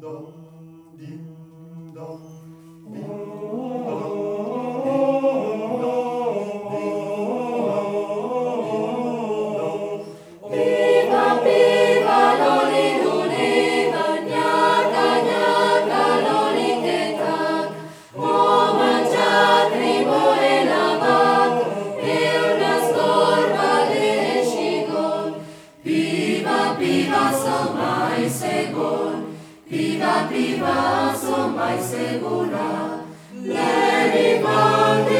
dong, ding dong, ding dong, Viva, viva, loli, luli, bagnaca, gnaca, loli, tetac, ho mangiat ribo e la vac, e una scorba de scigon. Viva, viva, som mai segon, viva, viva, som mai segura, le ricorde